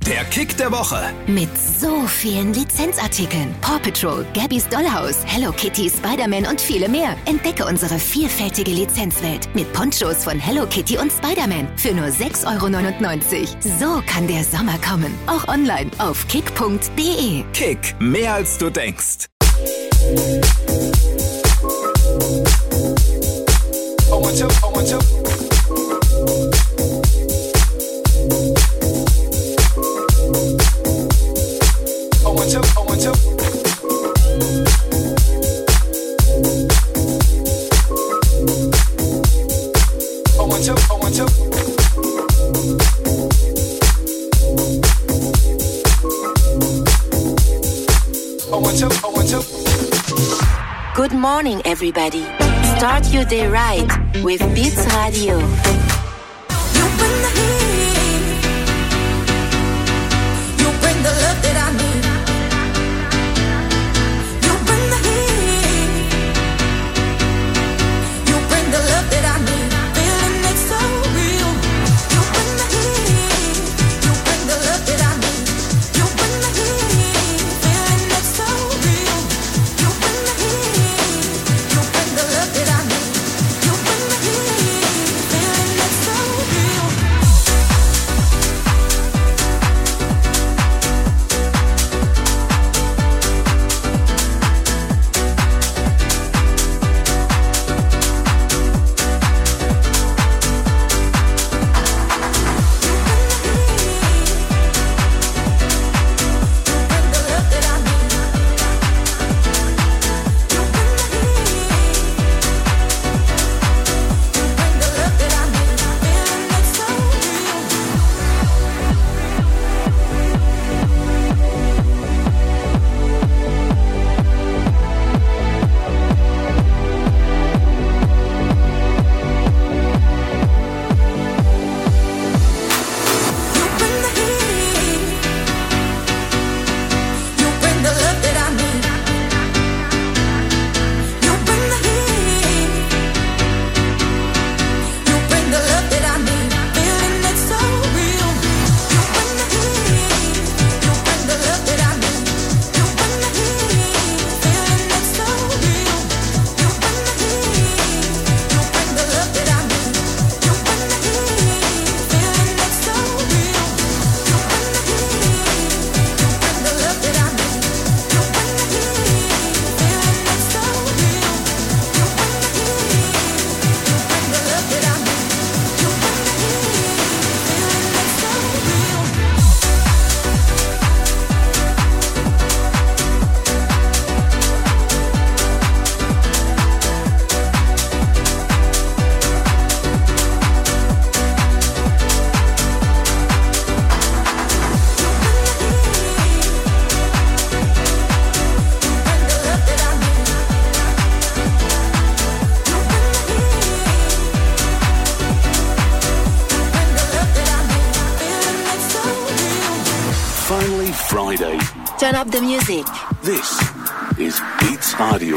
Der Kick der Woche. Mit so vielen Lizenzartikeln. Paw Patrol, Gabby's Dollhouse, Hello Kitty, Spider-Man und viele mehr. Entdecke unsere vielfältige Lizenzwelt mit Ponchos von Hello Kitty und Spider-Man für nur 6,99 €. So kann der Sommer kommen. Auch online auf kick.de. Kick, mehr als du denkst. Good morning, everybody. Start your day right with Beats Radio. Finally Friday. Turn up the music. This is Beats Radio.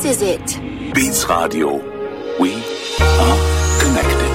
is it? Beats Radio. We are connected.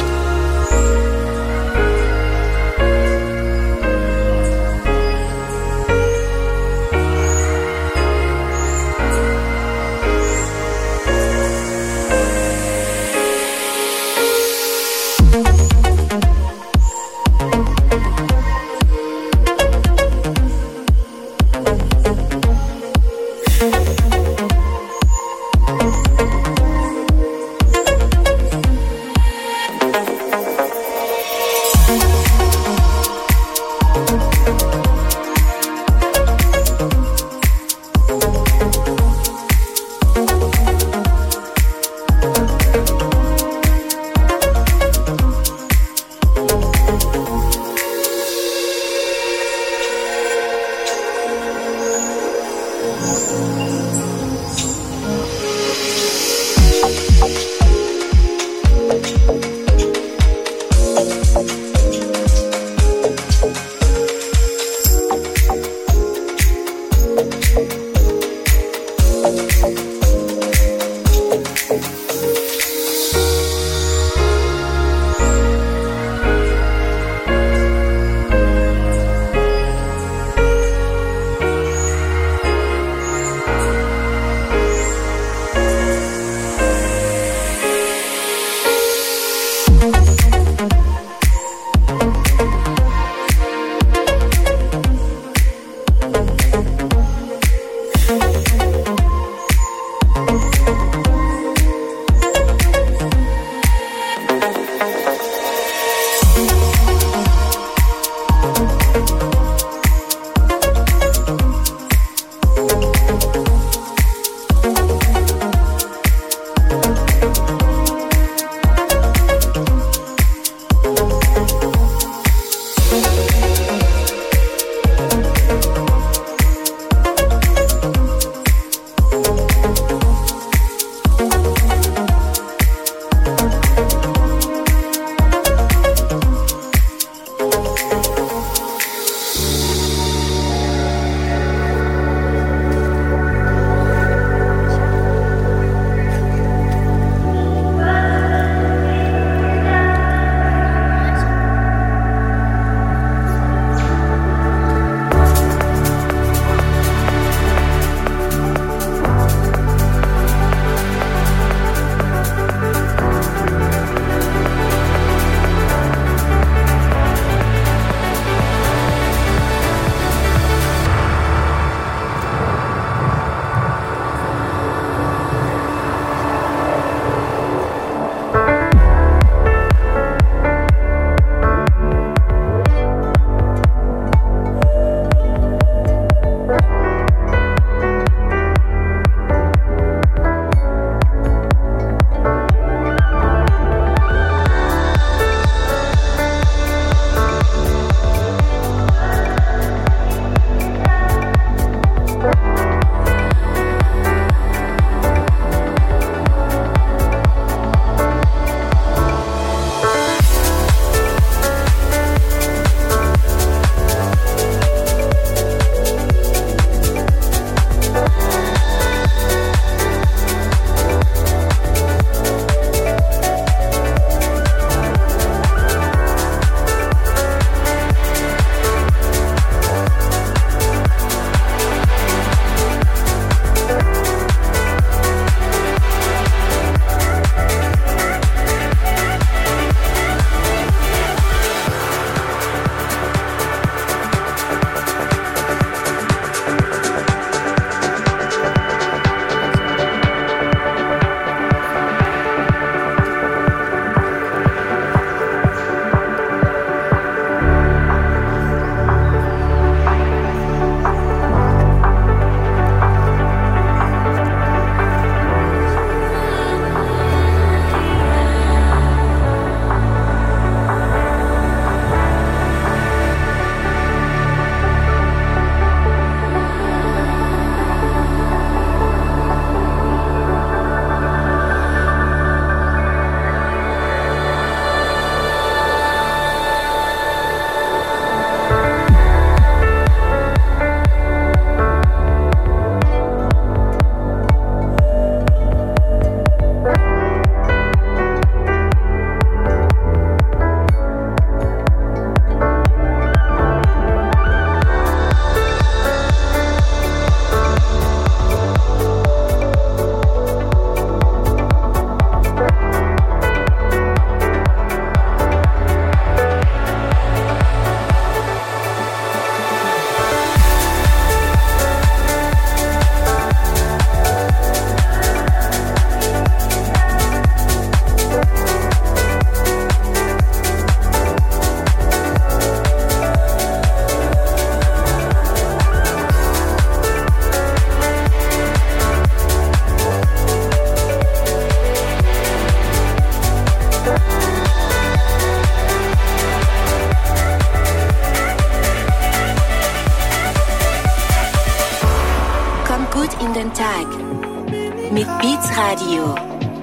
Tag mit Beats Radio.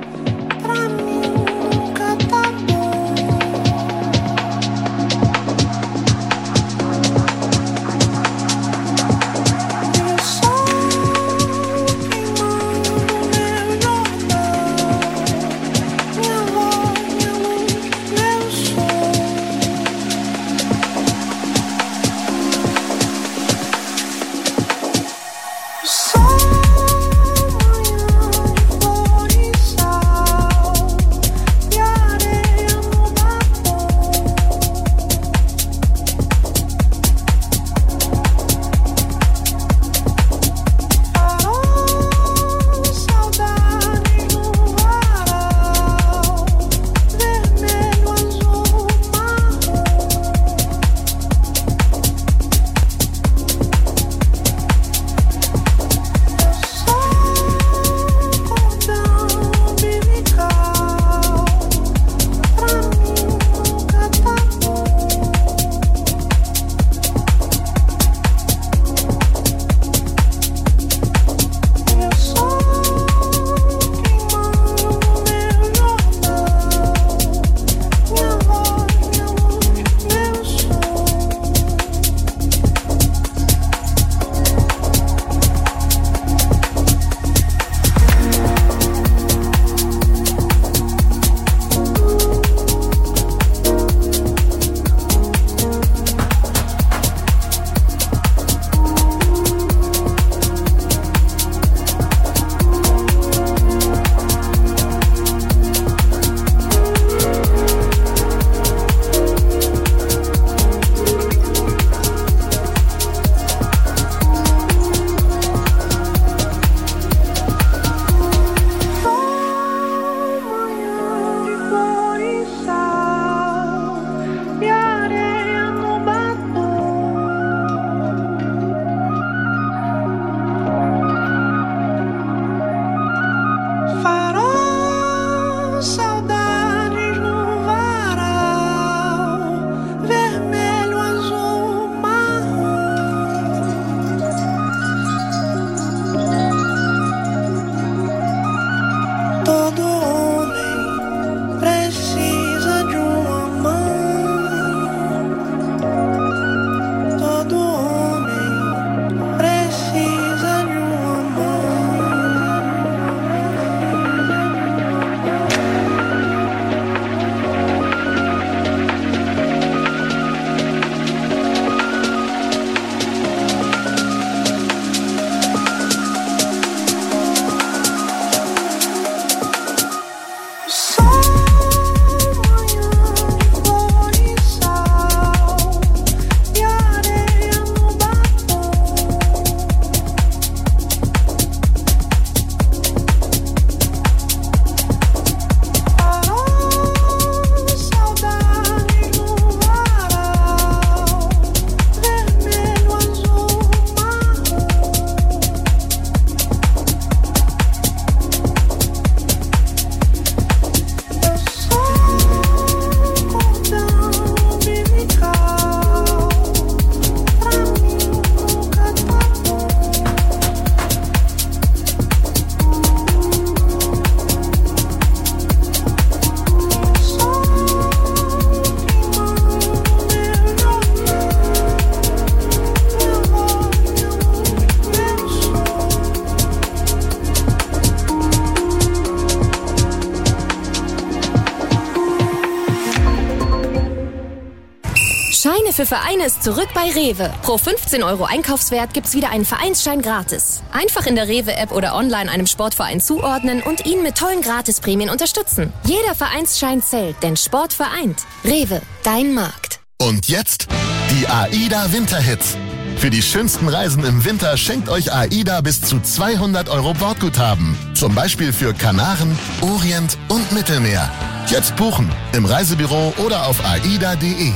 Scheine für Vereine ist zurück bei Rewe. Pro 15 € Einkaufswert gibt's wieder einen Vereinsschein gratis. Einfach in der Rewe-App oder online einem Sportverein zuordnen und ihn mit tollen Gratisprämien unterstützen. Jeder Vereinsschein zählt, denn Sport vereint. Rewe, dein Markt. Und jetzt die AIDA Winterhits. Für die schönsten Reisen im Winter schenkt euch AIDA bis zu 200 € Bordguthaben. Zum Beispiel für Kanaren, Orient und Mittelmeer. Jetzt buchen im Reisebüro oder auf aida.de.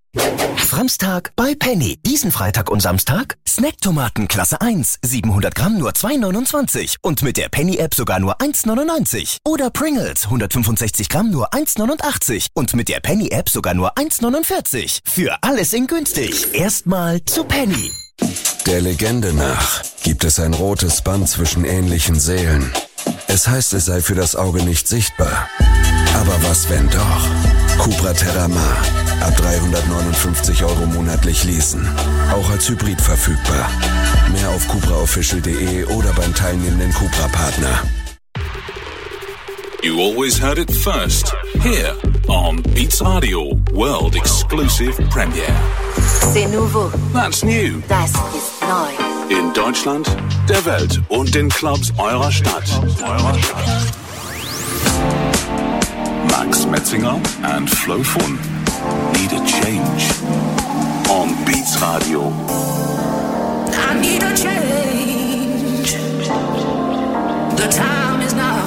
Framstag bei Penny. Diesen Freitag und Samstag Snacktomaten Klasse 1, 700 Gramm nur 2,29 und mit der Penny-App sogar nur 1,99. Oder Pringles, 165 Gramm nur 1,89 und mit der Penny-App sogar nur 1,49. Für alles in günstig. Erstmal zu Penny. Der Legende nach gibt es ein rotes Band zwischen ähnlichen Seelen. Es heißt, es sei für das Auge nicht sichtbar. Aber was, wenn doch? Cupra Terramar. Ab 359 € monatlich leasen. Auch als Hybrid verfügbar. Mehr auf cupraofficial.de oder beim teilnehmenden Cupra-Partner. You always heard it first, here on Beats Radio World Exclusive Premiere. C'est nouveau. That's new. Das ist neu. In Deutschland, der Welt und den Clubs eurer Stadt. Max Metzinger and Flo Fun. Need a change. On Beats Radio. I need a change. The time is now.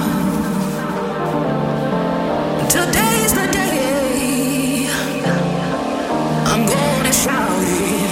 Today's the day. I'm gonna shout it.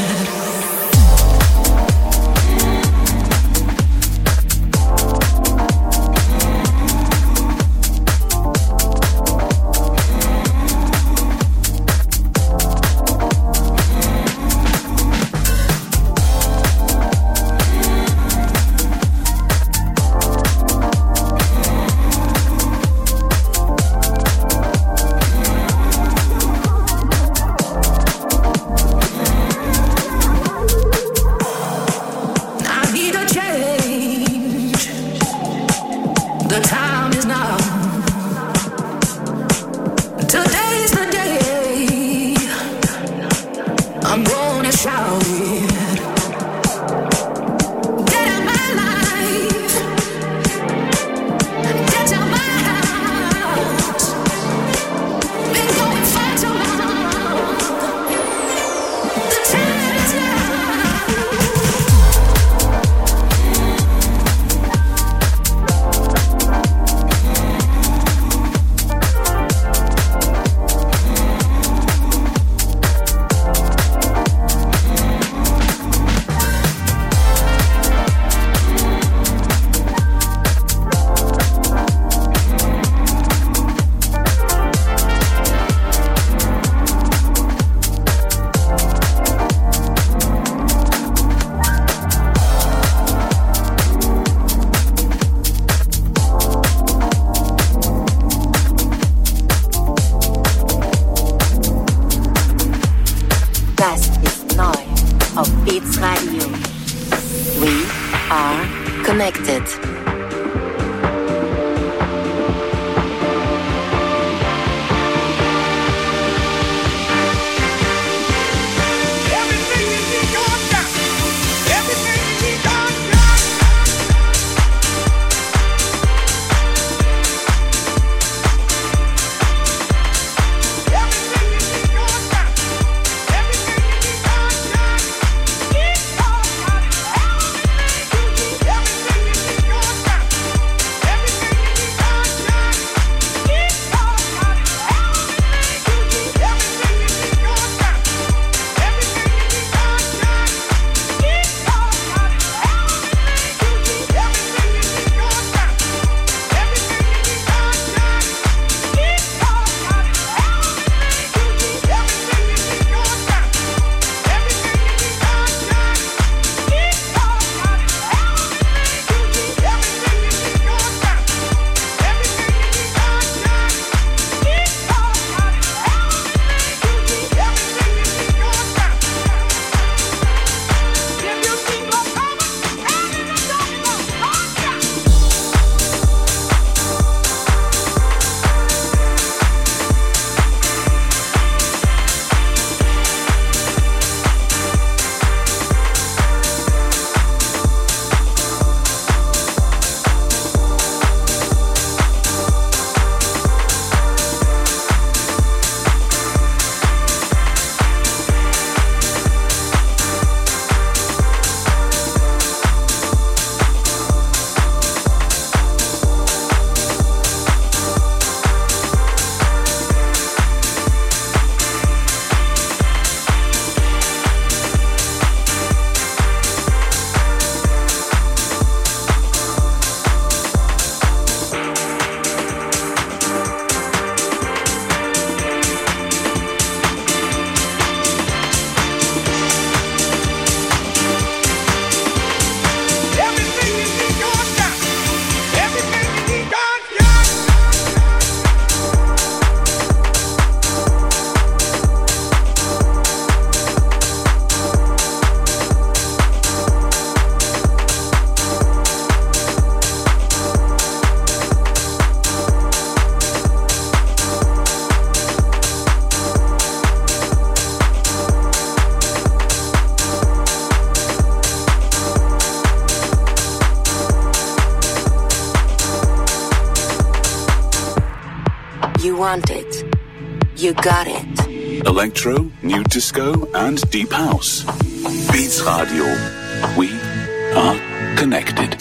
want it, you got it. Electro, new disco, and deep house. Beats Radio. We are connected.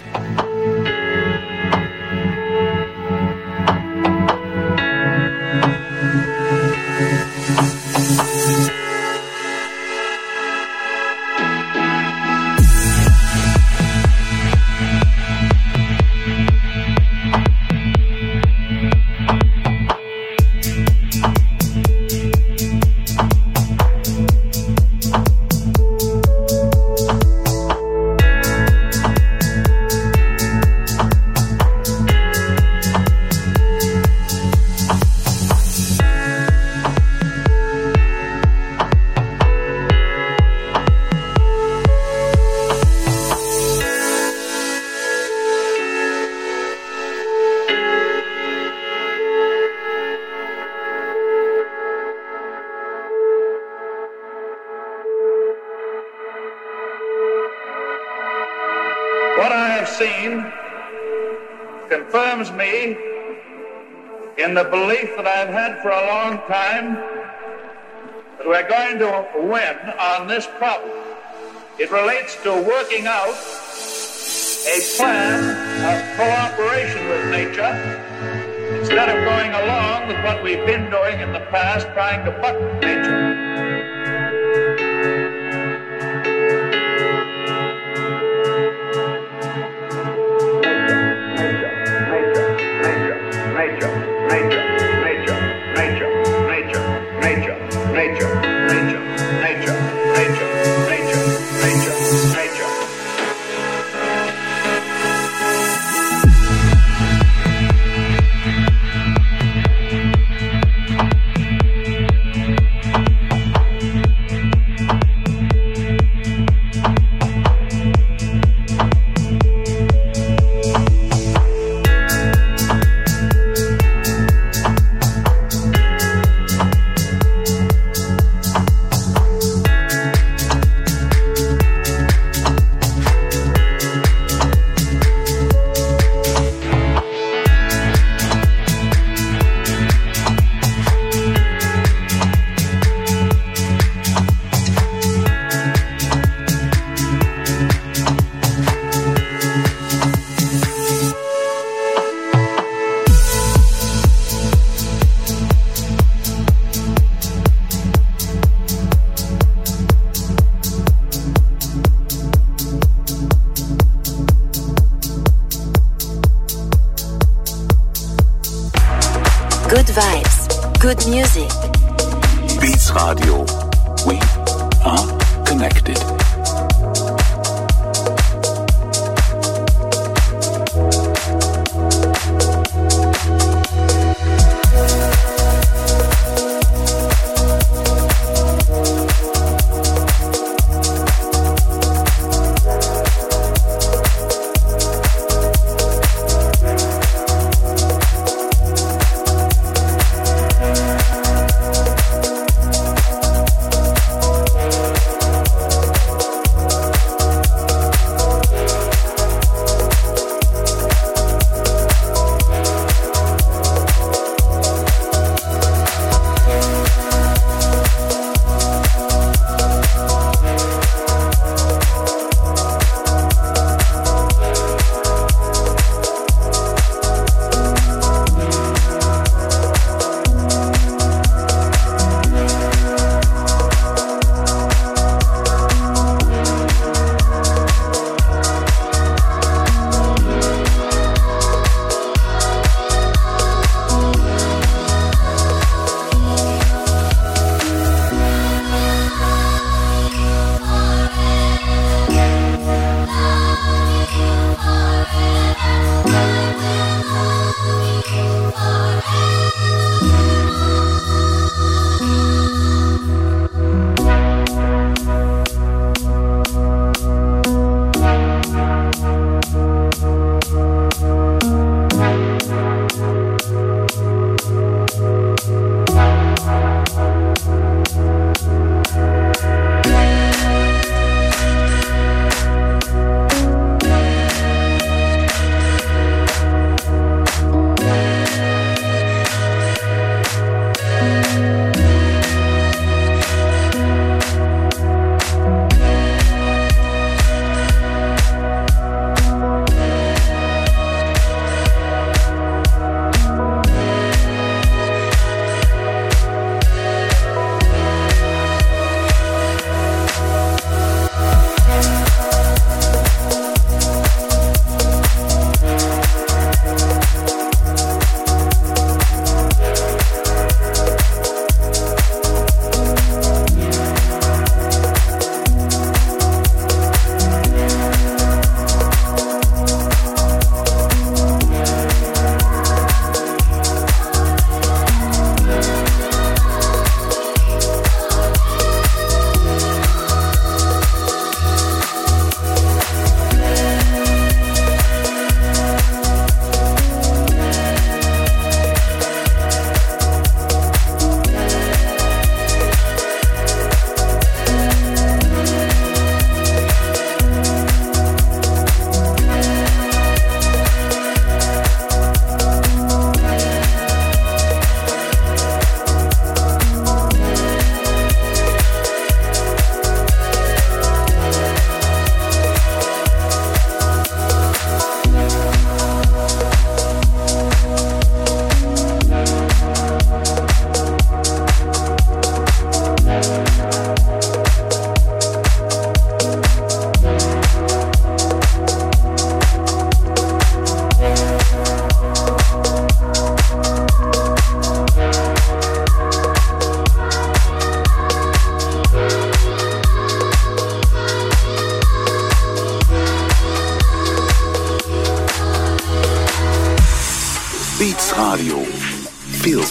What I have seen confirms me in the belief that I've had for a long time that we're going to win on this problem. It relates to working out a plan of cooperation with nature instead of going along with what we've been doing in the past, trying to buck nature. Good vibes, good music. Beats Radio. We are connected.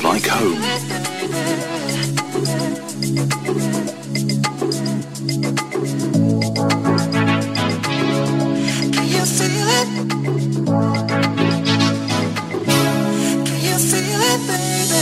like home. Can you feel it? Can you feel it, baby?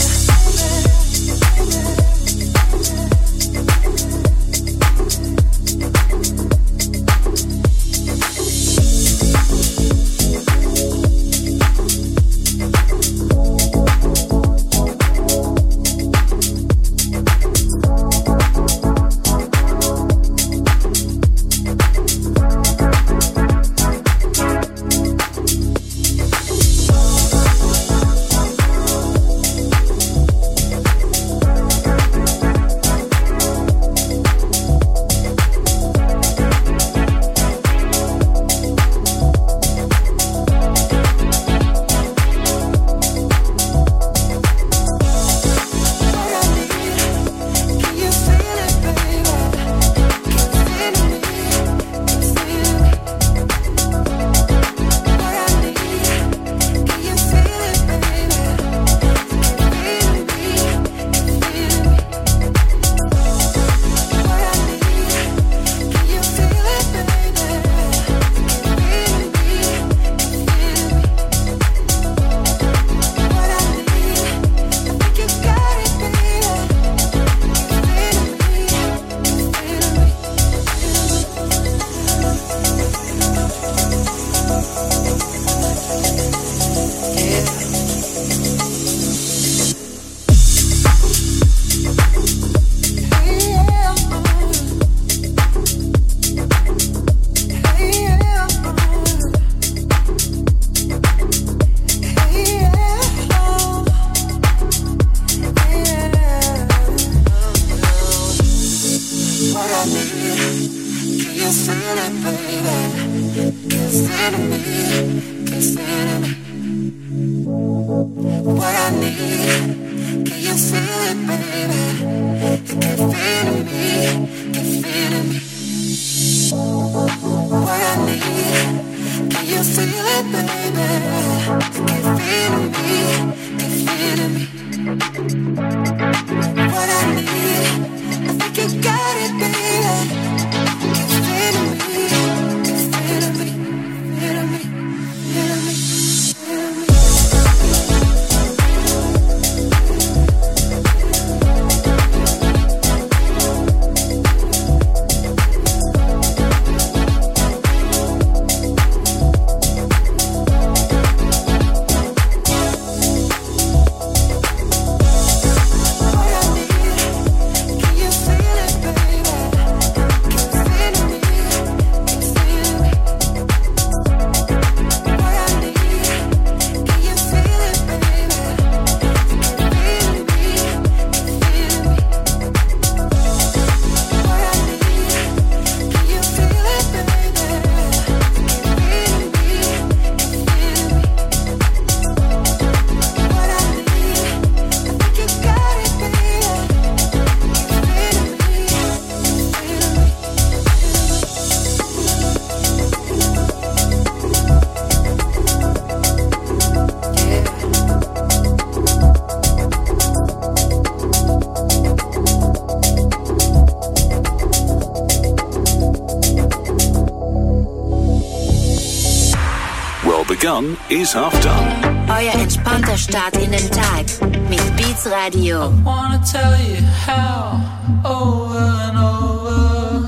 Begun is half done. Euer entspannter Start in den Tag mit Beats Radio. I wanna tell you how over and over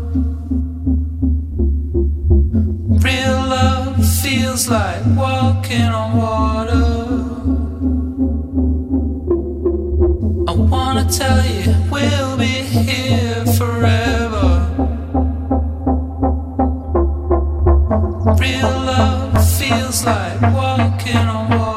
real love feels like walking on water. I wanna tell you we'll be here forever. Real love feels like walking on water.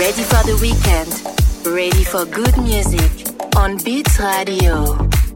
Ready for the weekend. Ready for good music on Beats Radio.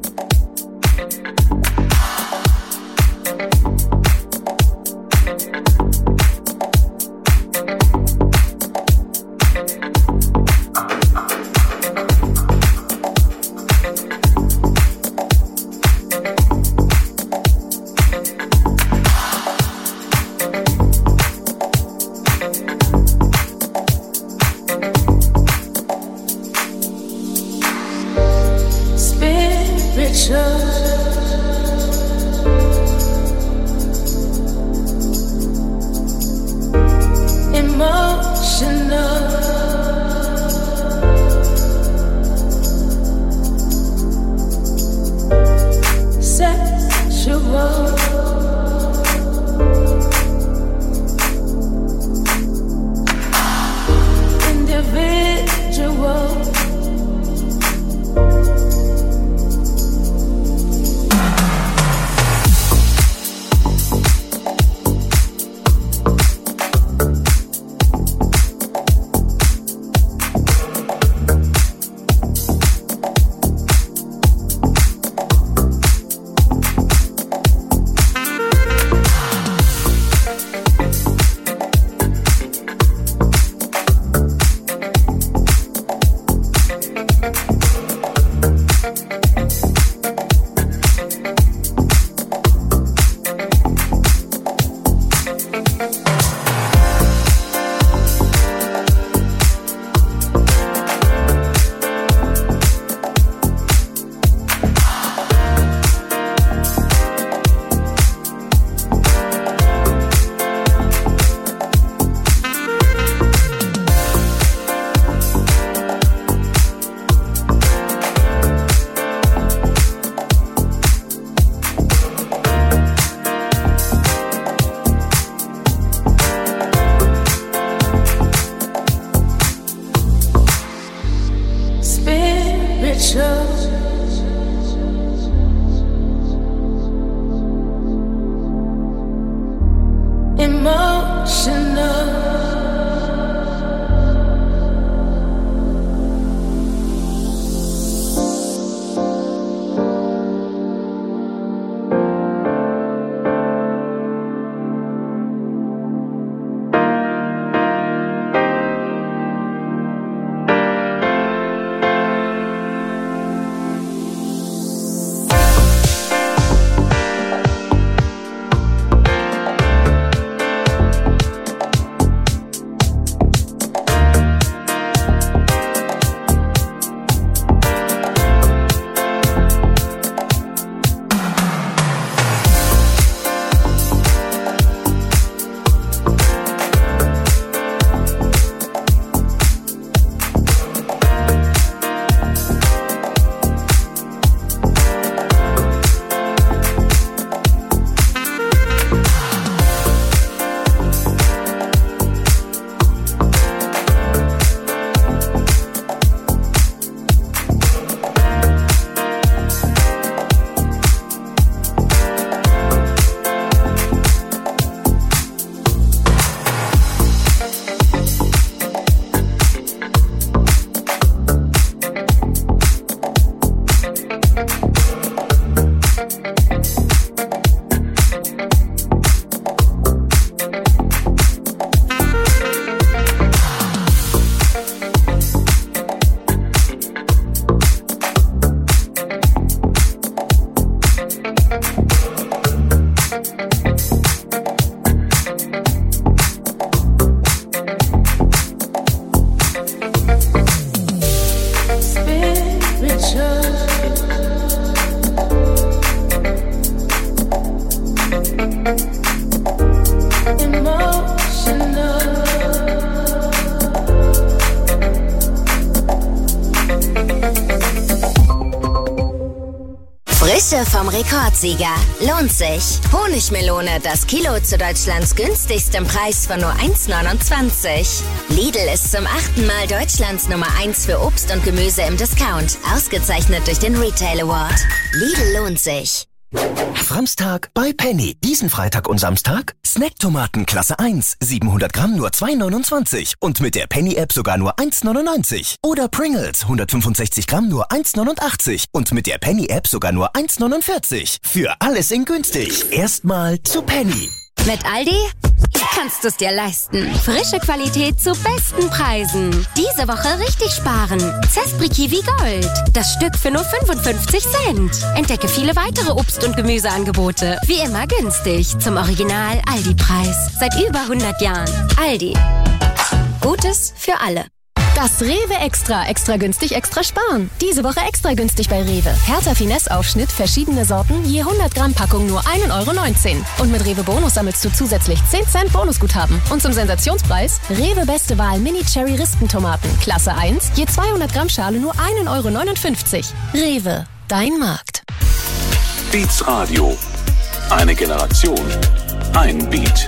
Frische vom Rekordsieger. Lohnt sich. Honigmelone, das Kilo zu Deutschlands günstigstem Preis von nur 1,29. Lidl ist zum 8. Mal Deutschlands Nummer 1 für Obst und Gemüse im Discount. Ausgezeichnet durch den Retail Award. Lidl lohnt sich. Samstag bei Penny. Diesen Freitag und Samstag Snacktomaten Klasse 1, 700 Gramm nur 2,29 und mit der Penny-App sogar nur 1,99. Oder Pringles, 165 Gramm nur 1,89 und mit der Penny-App sogar nur 1,49. Für alles in günstig. Erstmal zu Penny. Mit Aldi kannst du es dir leisten. Frische Qualität zu besten Preisen. Diese Woche richtig sparen. Zespri Kiwi Gold. Das Stück für nur 55 Cent. Entdecke viele weitere Obst- und Gemüseangebote. Wie immer günstig. Zum Original Aldi-Preis. Seit über 100 Jahren. Aldi. Gutes für alle. Das Rewe Extra günstig, extra sparen. Diese Woche extra günstig bei Rewe. Hertha Finesse Aufschnitt, verschiedene Sorten, je 100 Gramm Packung nur 1,19 €. Und mit Rewe Bonus sammelst du zusätzlich 10 Cent Bonusguthaben. Und zum Sensationspreis, Rewe Beste Wahl Mini Cherry Rispentomaten, Klasse 1, je 200 Gramm Schale nur 1,59 €. Rewe, dein Markt. Beats Radio. Eine Generation. Ein Beat.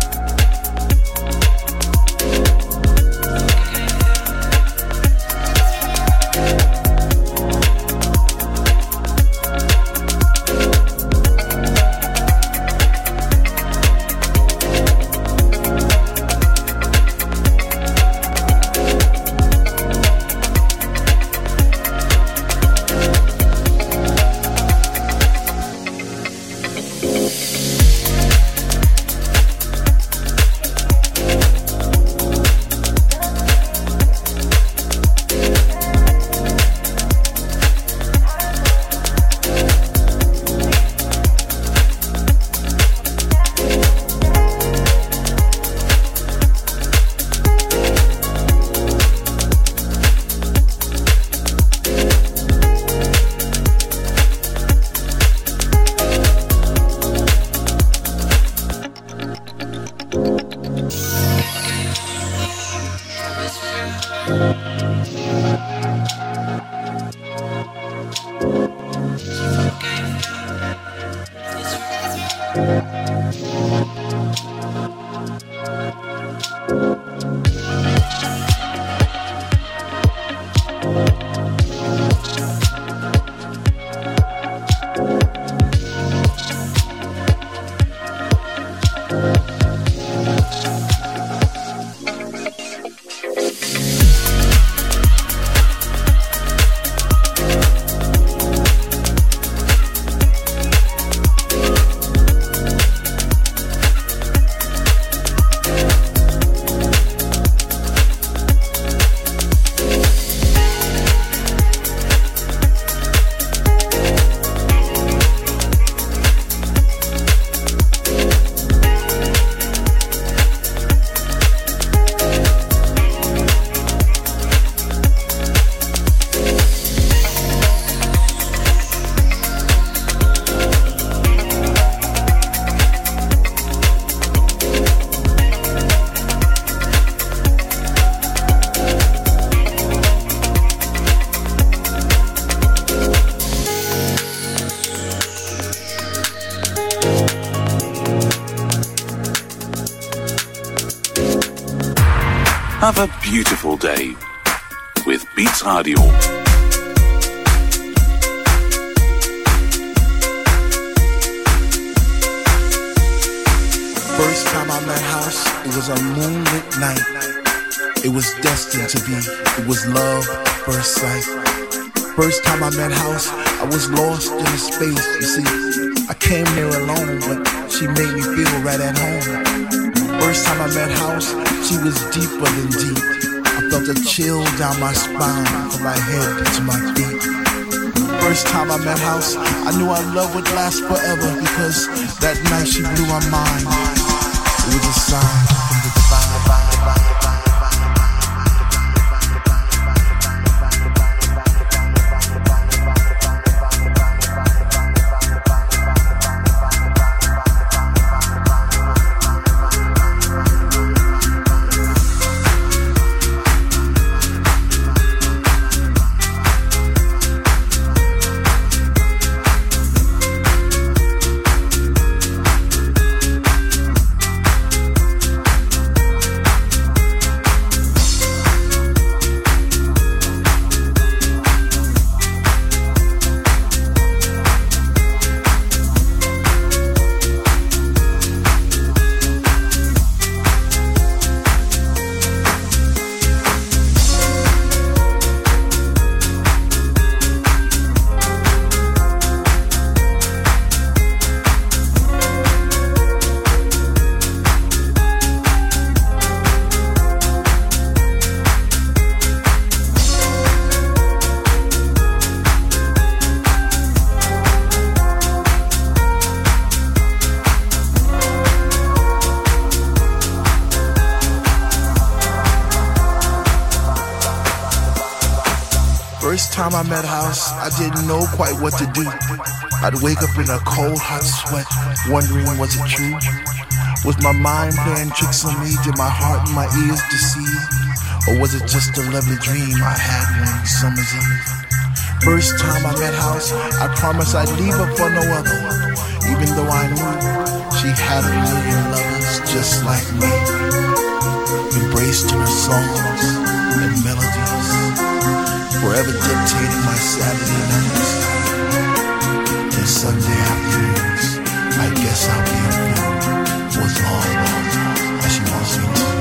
Have a beautiful day with Beats Radio. First time I met House, it was a moonlit night. It was destined to be, it was love at first sight. First time I met House, I was lost in the space. You see, I came there alone, but she made me feel right at home. First time I met House, she was deeper than deep. I felt a chill down my spine, from my head to my feet. First time I met House, I knew our love would last forever, because that night she blew my mind. It was a sign from the divine. First time I met House, I didn't know quite what to do. I'd wake up in a cold, hot sweat, wondering was it true? Was my mind playing tricks on me? Did my heart and my ears deceive? Or was it just a lovely dream I had one summer's eve? First time I met House, I promised I'd leave her for no other, even though I knew she had a million lovers just like me, embraced in her songs and melodies, forever dictating my Saturday nights and Sunday afternoons. I guess I'll be a fool for as long as she wants me to.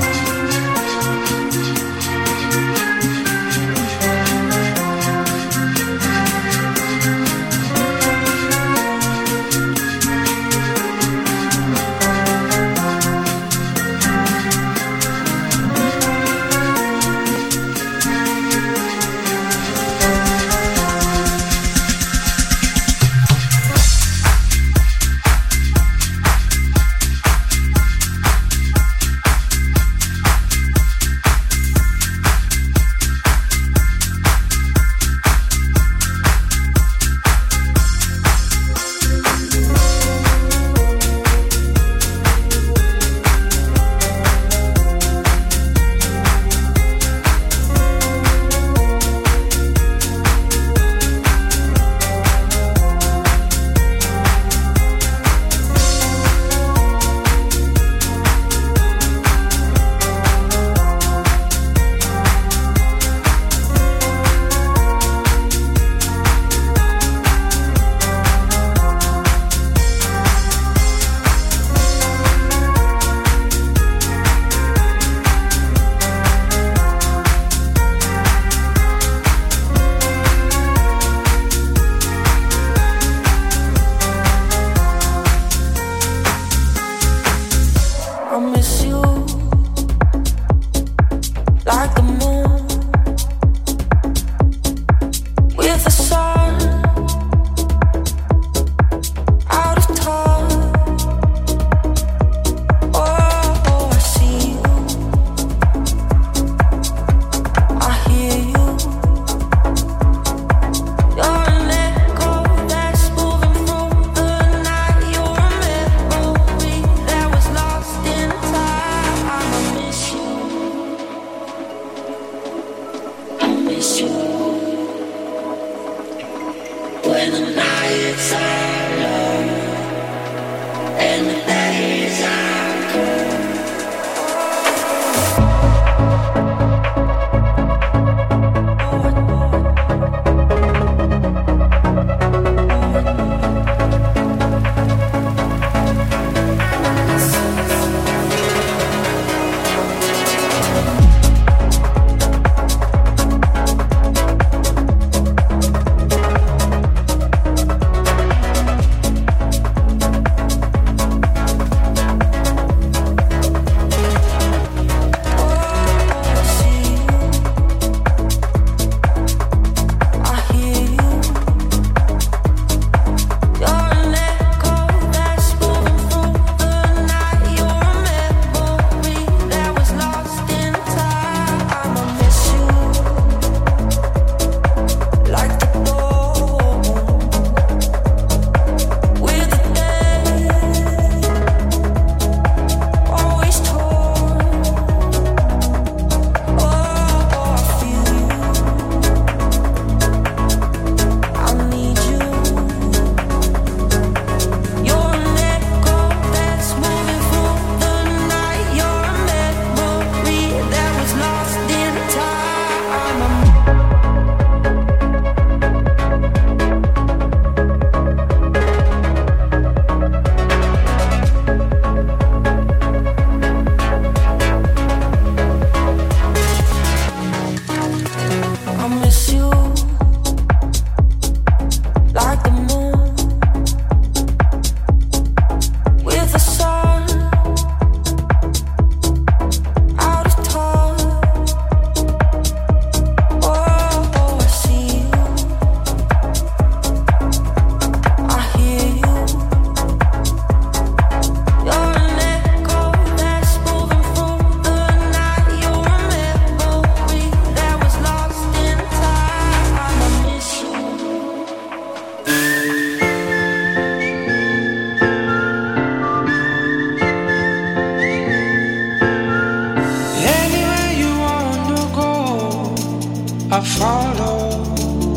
I follow.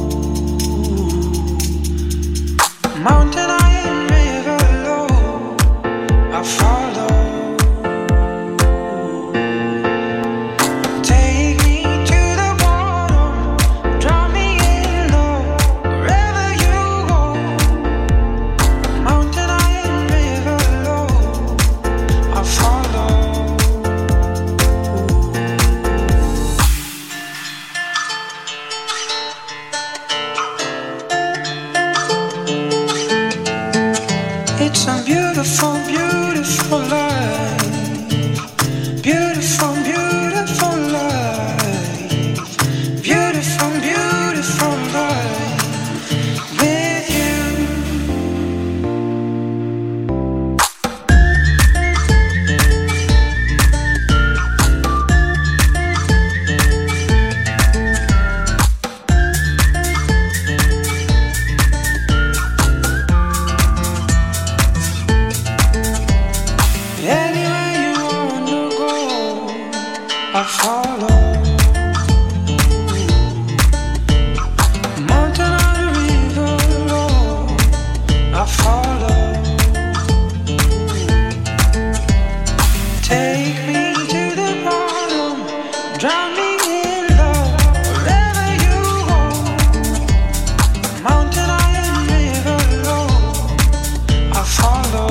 Mountain high and river low, I follow. Take me to the bottom, drop me in low, wherever you go. Mountain high and river low, I follow. It's a beautiful, beautiful life. Beautiful, beautiful life. Beautiful, beautiful life with you. Anywhere you wanna go, I follow. Mountain or the river low, I follow. Take me to the bottom, drown me in love, wherever you go. Mountain or the river low, I follow.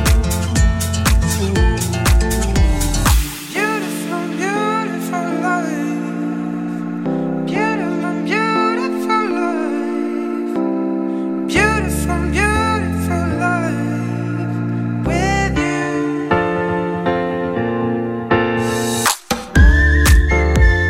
Beautiful, beautiful life. Beautiful, beautiful life. Beautiful, beautiful life with you.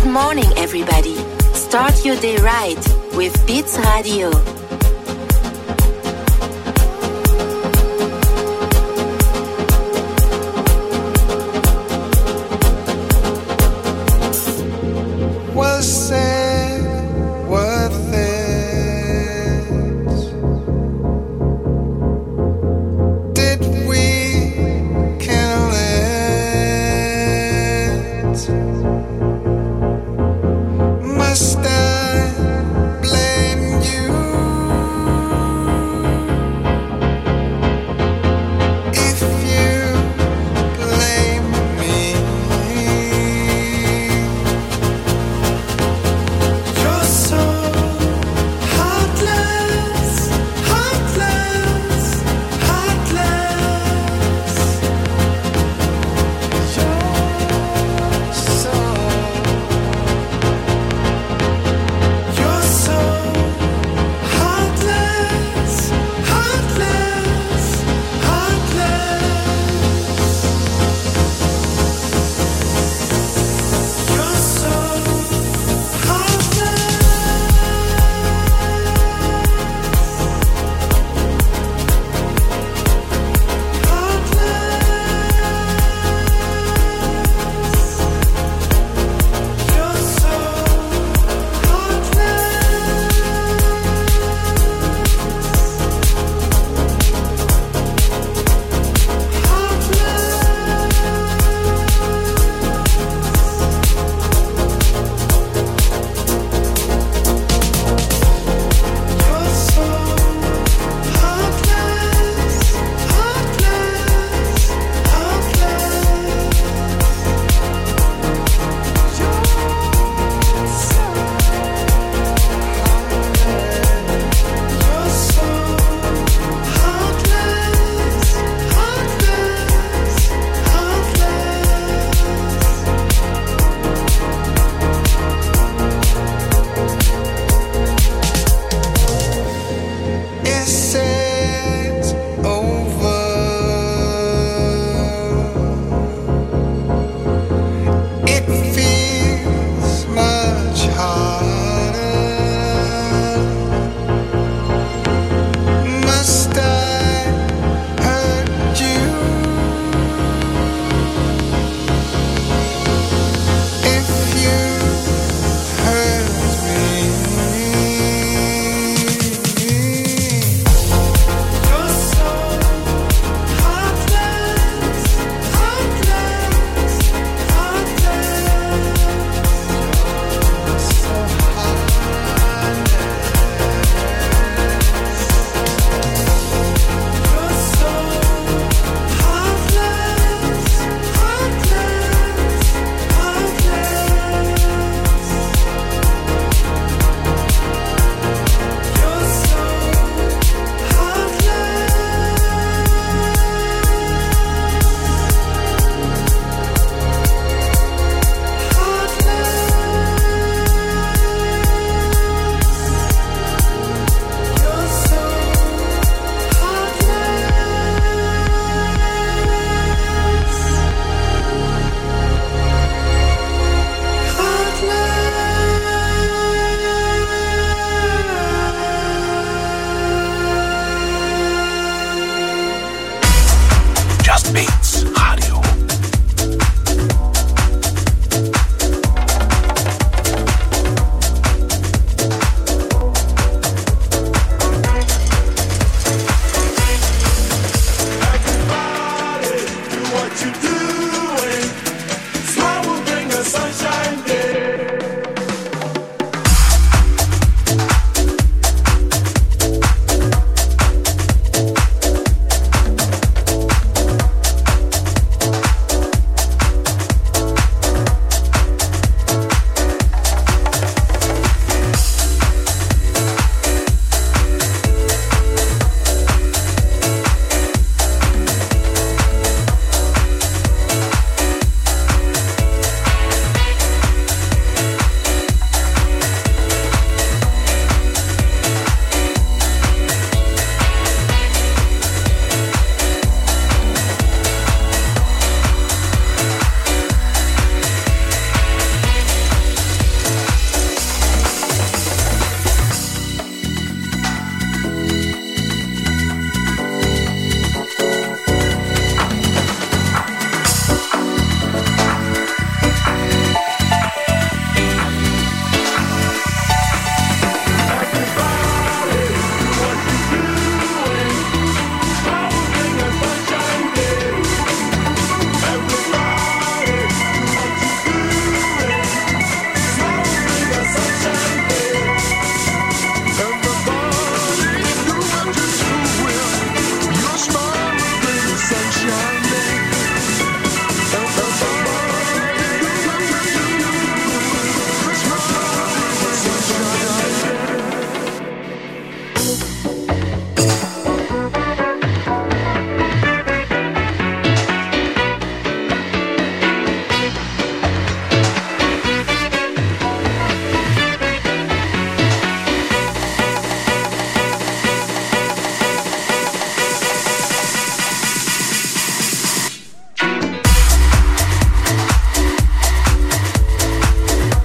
morning, everybody. Start your day right with Beats Radio.